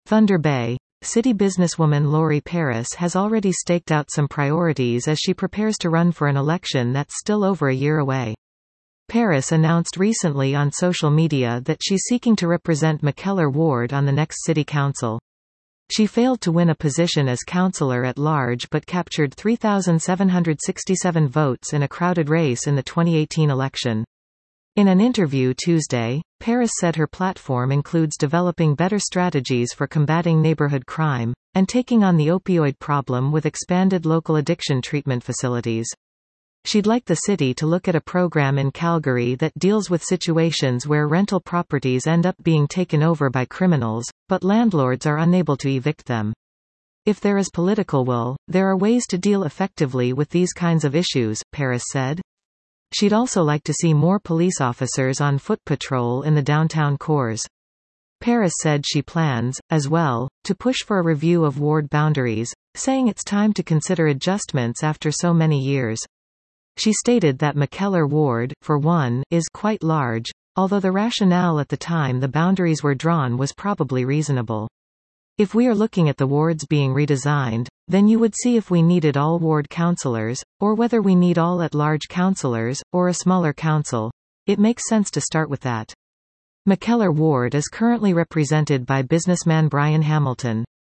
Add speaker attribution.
Speaker 1: Thunder Bay. City businesswoman Lori Paris has already staked out some priorities as she prepares to run for an election that's still over a year away. Paris announced recently on social media that she's seeking to represent McKellar Ward on the next city council. She failed to win a position as councillor at large but captured 3,767 votes in a crowded race in the 2018 election. In an interview Tuesday, Paris said her platform includes developing better strategies for combating neighborhood crime, and taking on the opioid problem with expanded local addiction treatment facilities. She'd like the city to look at a program in Calgary that deals with situations where rental properties end up being taken over by criminals, but landlords are unable to evict them. If there is political will, there are ways to deal effectively with these kinds of issues, Paris said. She'd also like to see more police officers on foot patrol in the downtown cores. Paris said she plans, as well, to push for a review of ward boundaries, saying it's time to consider adjustments after so many years. She stated that McKellar Ward, for one, is quite large, although the rationale at the time the boundaries were drawn was probably reasonable. If we are looking at the wards being redesigned, then you would see if we needed all ward councillors, or whether we need all at-large councillors, or a smaller council. It makes sense to start with that. McKellar Ward is currently represented by businessman Brian Hamilton.